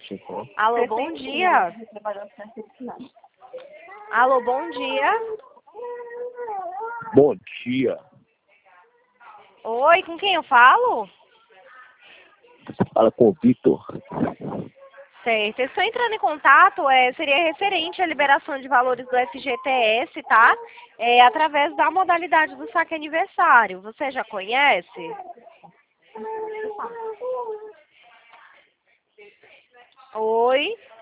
Alô, bom dia. Alô, bom dia. Bom dia. Oi, com quem eu falo? Fala com o Vitor. Certo, eu estou entrando em contato, seria referente à liberação de valores do FGTS, tá? Através da modalidade do saque aniversário. Você já conhece? Oi?